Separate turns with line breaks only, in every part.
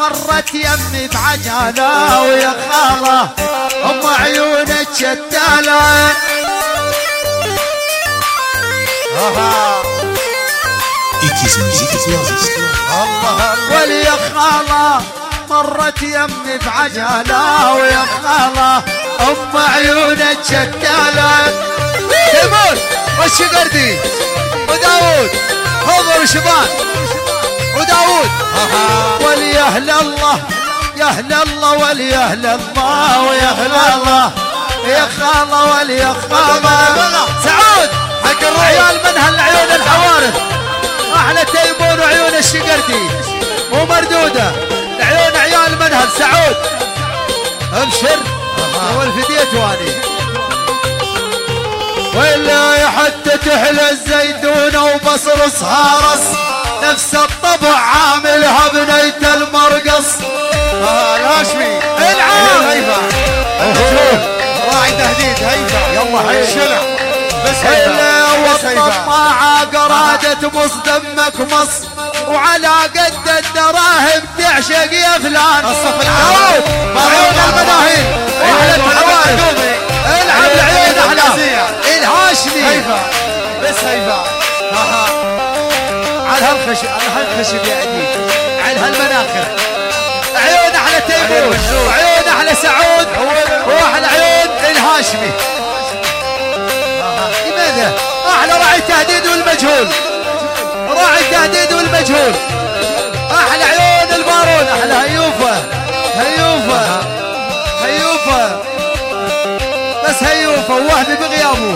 مرت يمي بعجالة ويا خالة ام عيونك شتالة. الله وليا خالة مرت يمي بعجالة ويا خالة ام عيونك شتالة. تيمور والشقردي وداود حضر شبان وداود ولي اهل الله يا اهل الله ولي اهل الله ويا اهل الله يا خاله ولي خاله. سعود حق عيال منهل عيون الحوارث احلى تيمون وعيون الشقردي ومردوده عيون عيال منهل. سعود ابشر والفديت واني ولا حتى تحلى الزيتونه وبصرص هارس نفس الطبع عاملها بنية المرقص. الهاشمي العام هيفا راعي تهديد هيفا يلا هي الشلع بس هيفا والطماعة قرادة مص دمك مص وعلى قد الدراهم تعشق يا فلان. الصف العام عيون المناهيل واحلى الحوارث العب العيون احلى الهاشمي هيفا بس هيفا على هالخشب يا عدي على هالمناخر عيون احلى تيمور وعيون احلى سعود واحلى عيون الهاشمي. لماذا احلى راعي التهديد والمجهول راعي التهديد والمجهول احلى عيون البارون احلى هيوفه هيوفه هيوفه بس هيوفه ووهبي بغيابه.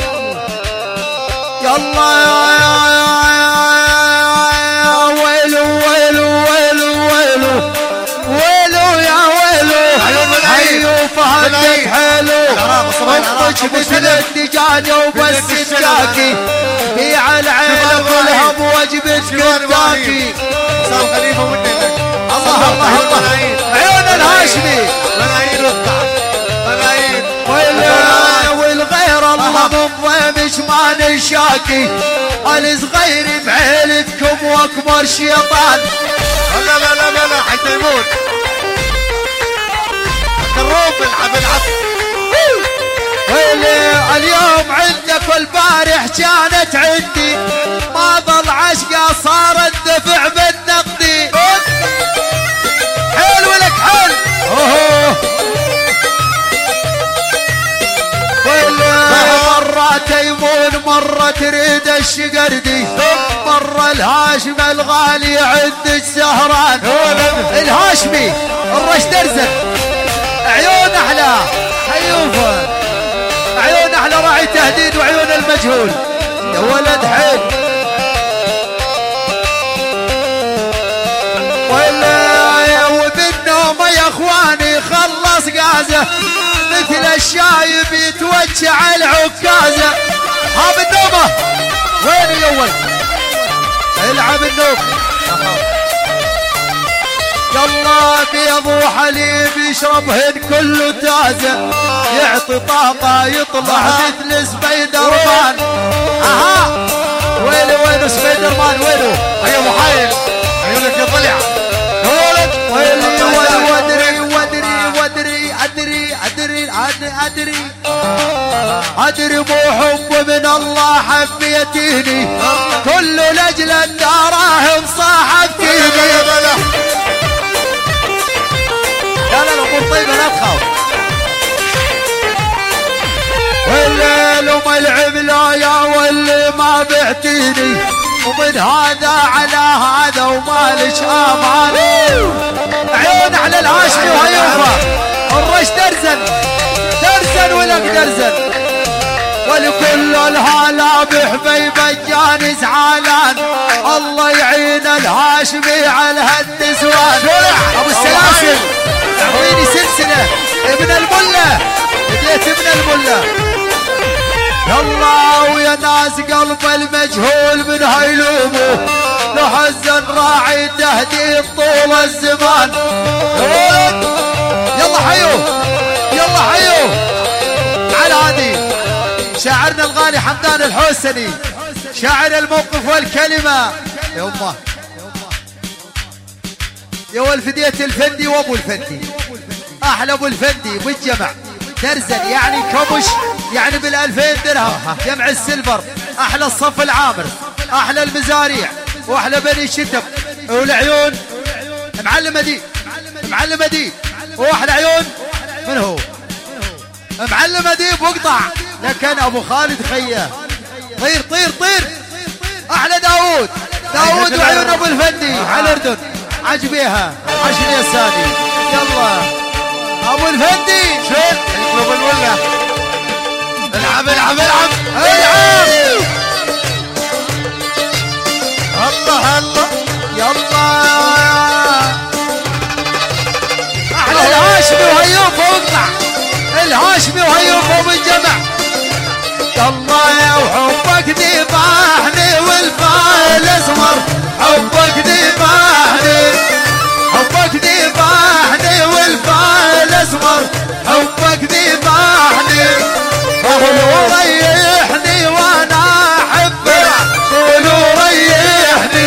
يلا فهدك حلو امك مثل الدجاجة وبس الشاكي هي على العين كلها بوجبة كنتاكي.
صار خليفة منك
الله الله الله عيون الهاشمي
ملايين والطعم ملايين
والغير الله من ضيم شمان الشاكي الصغير بعيلتكم واكبر شيطان.
لا لا لا لا حتى يموت الروب العب
اليوم عندك والبارح كانت عندي ما ظل عشقه صار الدفع بالنقدي. حيل ولك حيل مرة تيمون مرة تريد الشقردي مرة الهاشم الغالي عند السهران. الهاشمي الرش درزك عيون احلى هيوفه عيون احلى راعي تهديد وعيون المجهول يا ولد حيل. ولا وبالنوم يا اخواني خلص غازه مثل الشايب يتوجع العكازه. ها بالنومه وين يا ولد العب النوم يلا بيض وحليب يشربهن كله تازه يعطي طاقه يطلع مثل سبايدر مان. اها وينو سبايدر مان وينو
يا ابو حايل عيونك يا طلع
ادري مو حب من الله حبيتيني كل لاجل الدراهم صاحبتيني. لا الامور طيبه لا تخاف. والليل وما العب لا يا واللي ما بعتيني ومن هذا على هذا ومالش امان. عيون على الهاشمي وهيوفه الرش درزن ولك درزن ولكل الهلا بحبيب الجاني زعلان. الله يعين الهاشمي على هالنسوان. ابو السلاسل اعطيني سلسله ابن المله بديت ابن المله. يلا ويا ناس قلب المجهول من هيلومه لحزن راعي تهديد طول الزمان. يلا حيو يلا حيو على هذه شاعرنا الغالي حمدان الحوسني شاعر الموقف والكلمة يا أمه يا والفدية الفندي وابو الفندي، احلى ابو الفندي بالجمع، درزن يعني كبش يعني بال2000 درهم، جمع السلفر، احلى الصف العامر، احلى المزاريع، واحلى بني شتب، والعيون معلم اديب، معلم اديب، واحلى عيون من هو؟ معلم اديب واقطع، لكن ابو خالد خيه، طير طير طير، احلى داوود، داوود وعيون ابو الفندي على الاردن، عجبيها عشان يا سادي، يلا ابو الفندي
شوف الكلوب الولا، العب العب العب
العب،
الله الله
يلا احلى الهاشمي وهيوف واقطع، الهاشمي وهيوف بالجمع، الله يا وحبك ذبحني والفال اسمر، حبك ذبحني، حبك ذبحني والفال اسمر، حبك ذبحني، قولوا ريحني وانا احبك، قولوا ريحني،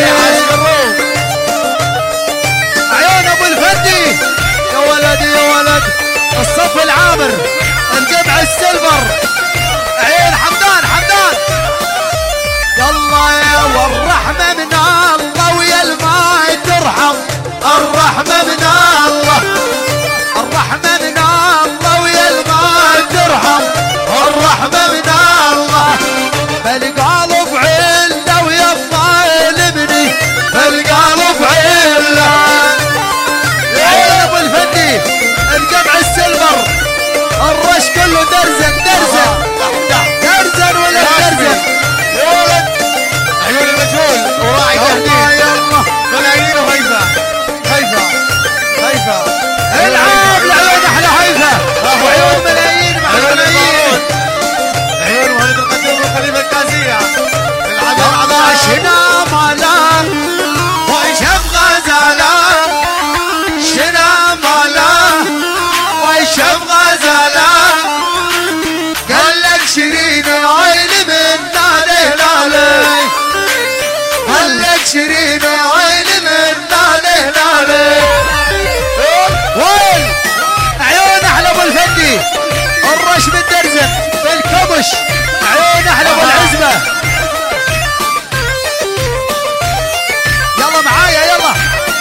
عيون ابو الفندي، يا ولد يا ولد، الصف العامر، الجمع السلفر، عين حمدان حمدان، يلا يا والرحمة من الله ويا الماء ترحم، الرحمة من الله، الرحمة من الله ويا الماء ترحم، الرحمة من الله، فالقلب عله ويبقى لابني، فالقلب عله، يا ابو الفندي، الجمع السلفر، الرش كله درزن درزن درزن ولا درزن،
يا ولد عيون المجهول وراعي تهديد، ملايين وهيفا هيفا هيفا،
العاب العيون احلى هيفا، وعيون ملايين مع الملايين،
عيون ولد القدوم وخليفه الكازيه، العب العب
شنا مالا وشف غزالا، شنا مالا وشف غزالا، قال لك شيرين عين من ناله لالي، قال لك شيرين عين من ناله لالي، وين عيون احلى ابو الفندي، الرش بالدرزن بالكبش، عيون احلى ابو العزبه، يلا معايا يلا،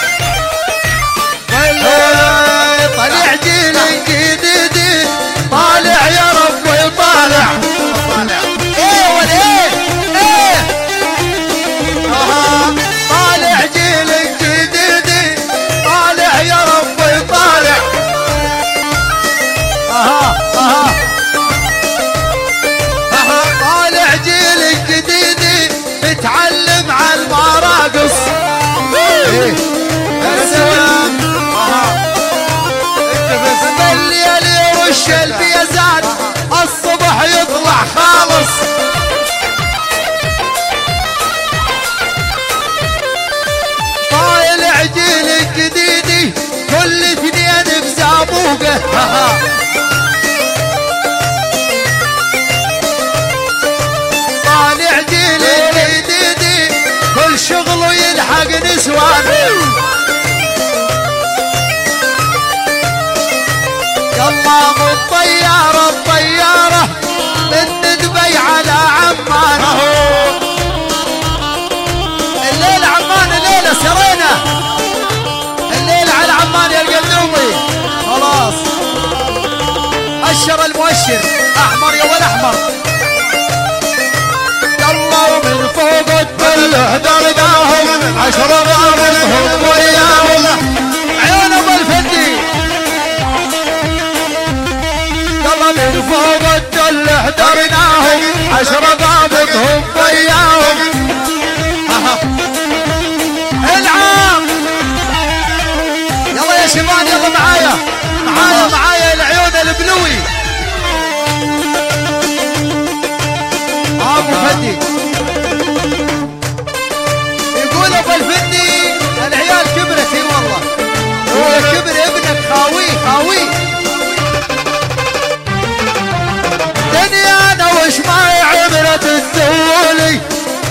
طلع جيل جديد طالع يا رب طالع، ايه والايه ايه، طالع جيل جديد طالع يا رب طالع، طالع جيل جديد بتعلم على المراقص، ايه يا سلام، بالليل يرش البيزات، الصبح يطلع خالص، طالع جيل جديد كل اثنين بزابوقه، طالع جيل جديد كل شغله يلحق نسوان، يلا من الطيارة الطيارة من دبي على عمان، الليل عمان الليلة سرينا، الليل على عمان يا القدومي، خلاص أشر المؤشر أحمر يا والأحمر، يلا ومن فوق التل درناهم، 10 ضابطهم وياهم، عيون ابو الفندي، يلا من فوق التل درناهم، 10 ضابطهم وياهم، العام، يلا يا شباب يلا معايا معايا معايا العيون البلوي، ابو فندي يقول ابو الفندي العيال كبرت، اي والله هو كبر ابنك خاوي خاوي، دنيانا وش ما عبرت الزولي،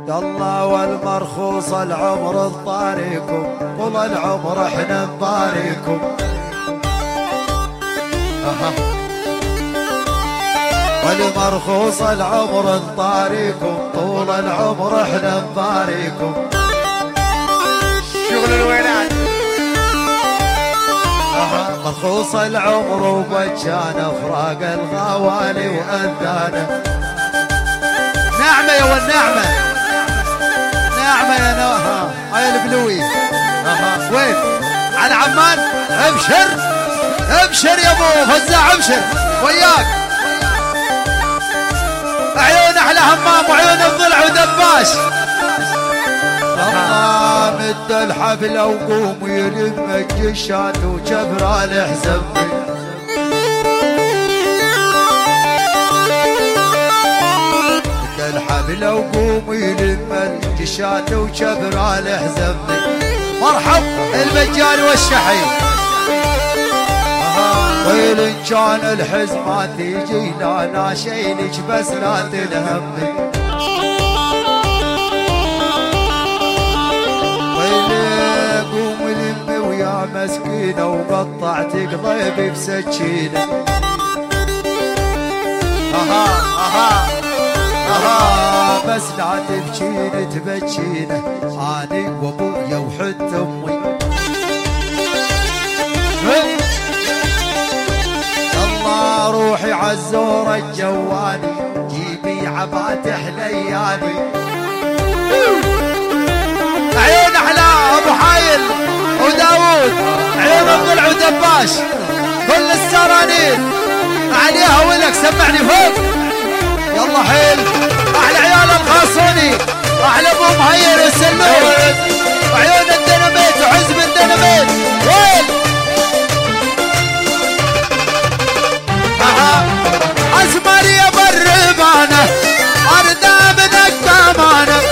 الله والمرخوص العمر الطاريكم، طول العمر احنا نباريكم. والمرخوص العمر الطاريكم، طول العمر احنا نباريكم.
شغل الولاد
مرخوص العمر وبجان افراق الغوالي واذانه. نعمه يا والنعمه، نعمه يا نوها هاي البلوي. وين على عمان؟ ابشر ابشر يا ابو فزاع، ابشر وياك. عيون احلى همام وعيون الضلع ودباش. الله مد الحبل وقوم يلم الجشات وجبر الحزم. مد الحبل وقوم يلم الجشات وجبر الحزم. مرحب المجال والشحي. ويل ان كان الحزمات يجي لا شيلك بس لا تلهمني. قوم لمي ويا مسكينة وقطعت قضيبي بسكينة. بس لا تبكيني تبكينه اني وابويا وحتى امي. الله روحي عالزور الجواني، جيبي عبات حلياني. عيون احلى ابو حايل وداوود، عيون الضلع ودباش، كل السرانين عليها ولك. سمعني فوق يلا حيل. احلى عيال الخاصوني، احلى ابو مهير السلوك، وعيون الديناميت وحزب الديناميت. وين اسمر يا بالربانه اردا من الكمانه.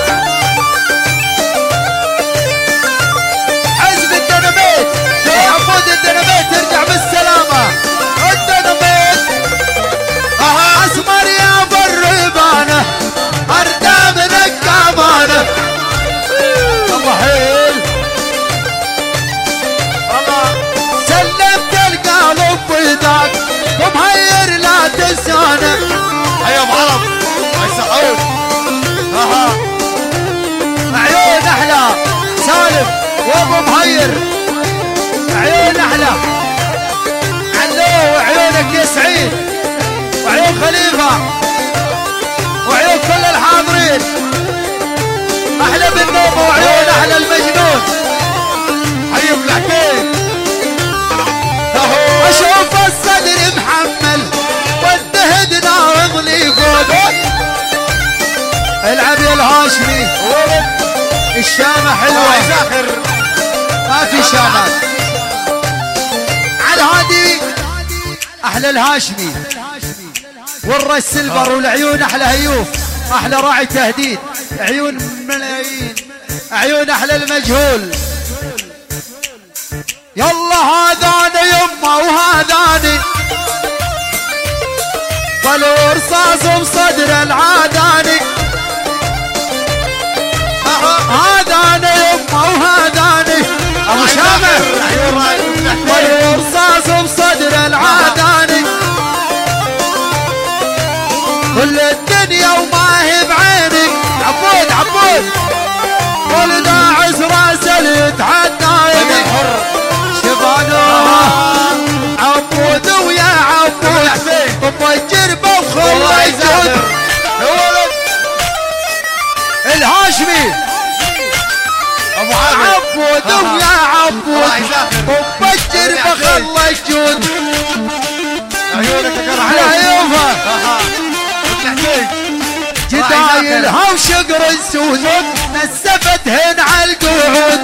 حزب الديناميت حمود الديناميت ترجع بالسلامه. الديناميت اسمر يا بالربانه اردا من الكمانه. الله حيل الله. سلمت القلب وذاك ومهير لا تنسانا.
حيا ابو عرب هاي سعود.
عيون احلى سالم وابو مهير، عيون احلى علو، وعيونك يا سعيد، وعيون خليفه، وعيون كل الحاضرين. احلى بالنوم وعيون احلى المجنون.
حي ابو الحكيم.
اشوف الصدر محمل والدهد نار لي فوق. العب يا الهاشمي، الشامة حلوة ما في شامات. على هادي احلى الهاشمي والراس سيلفر، والعيون احلى هيوف، احلى راعي تهديد، عيون ملايين، عيون احلى المجهول. يلا هذاني يما وهذاني، طلوا رصاص بصدر العاداني. هذاني يما وهذاني ابو شامر، طلوا رصاص بصدر العاداني. كل الدنيا وما هي بعيني. عبود عبود كل داعس راسه اللي يتحداني. عبود ويا عبود مفجر بوخر يجود. الهاشمي
ابو عبود
ويا عبود مفجر بخر يجود.
عيونك
على عيوفها جدايلها وشقر السود نسفت هنا على القعود.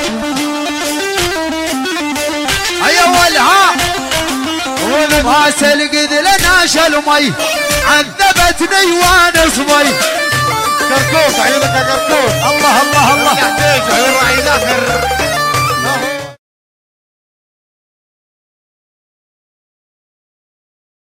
هيا ولها ما سلقد لنا شلمي، عذبتني وانا صبي.
كركوك عيونك يا كركوك.
الله الله الله.
عيون راعي ذاكر.